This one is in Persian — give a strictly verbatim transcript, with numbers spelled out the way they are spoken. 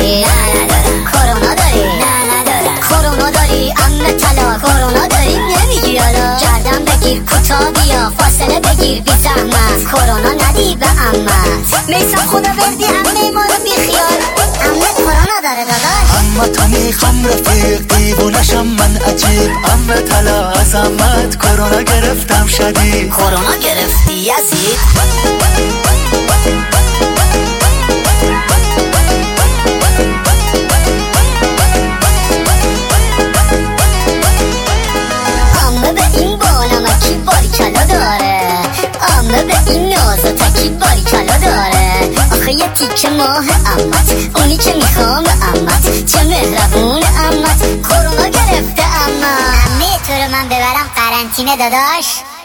داری؟ نه ندارم. کرونا داری؟ نه ندارم. کرونا داری عمه طلا؟ کرونا داری نمیگی حالا؟ گردن بگیر کوتاه بیا فاصله بگیر بی زحمت، کرونا ندی به عمت. میسم خدا بردی عمه ما رو بی خیال، عمه کرونا داره داداش. اما تا میخوام رفیق دیوونشم من عجیب، عمه طلا از عمت کرونا گرفتم شدید. کرونا گرفتی یزید؟ عمه به این بانمکی باریکلا داره، عمه به این نازتکی باریکلا داره. آخه یه تیکه ماه عمت، اونی که میخوام عمت، چه مهربون عمت، کرونا گرفته عمت. عمه تو رو من ببرم قرنطینه داداش؟